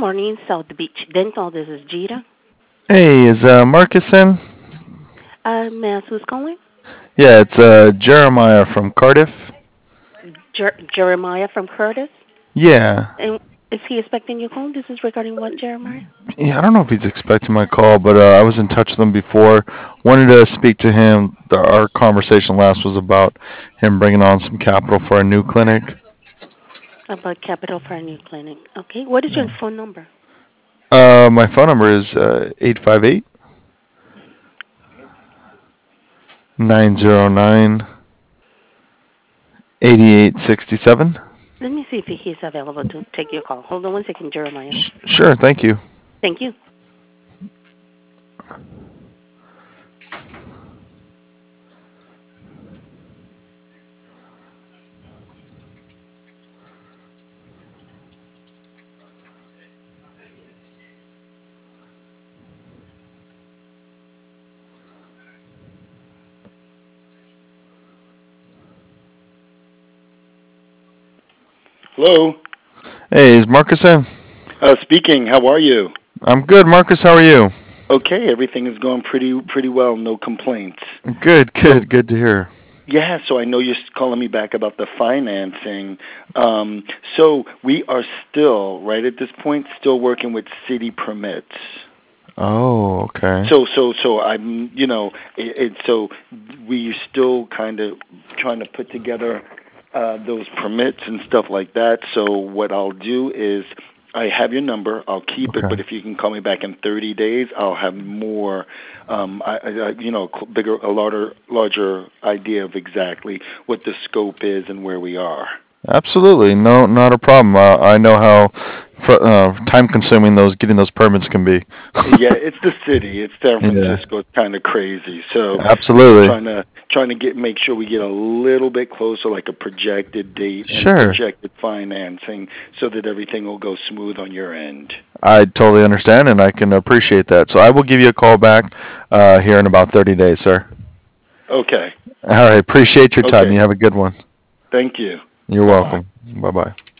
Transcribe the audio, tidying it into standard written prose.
morning, South Beach Dental. This is Gita. Hey, is Marcus in? May I ask who's calling? Yeah, it's Jeremiah from Cardiff. Jeremiah from Curtis. Yeah. And is he expecting your call? This is regarding what, Jeremiah? Yeah, I don't know if he's expecting my call, but I was in touch with him before. Wanted to speak to him. Our conversation last was about him bringing on some capital for a new clinic. About Capital for a new clinic. Okay. What is your phone number? My phone number is 858 Let me see if he's available to take your call. Hold on one second, Jeremiah. Sure, thank you. Thank you. Hello. Hey, is Marcus in? Speaking. How are you? I'm good, Marcus. How are you? Okay, everything is going pretty well. No complaints. Good, So good to hear. yeah, so I know you're calling me back about the financing. So we are still right at this point, still working with city permits. Oh, okay. So I'm so we still kind of trying to put together those permits and stuff like that. So what I'll do is I have your number. I'll keep it, Okay. but if you can call me back in 30 days, I'll have more, bigger, larger idea of exactly what the scope is and where we are. Absolutely, no, not a problem. I know how time consuming those getting those permits can be. Yeah, it's the city. It's San Yeah, Francisco. It's kind of crazy. So we're just absolutely. trying to make sure we get a little bit closer, like a projected date and Sure, projected financing, so that everything will go smooth on your end. I totally understand and I can appreciate that. So I will give you a call back here in about 30 days, sir. Okay. All right, appreciate your time. Okay. You have a good one. Thank you. You're Bye bye. welcome. Bye bye.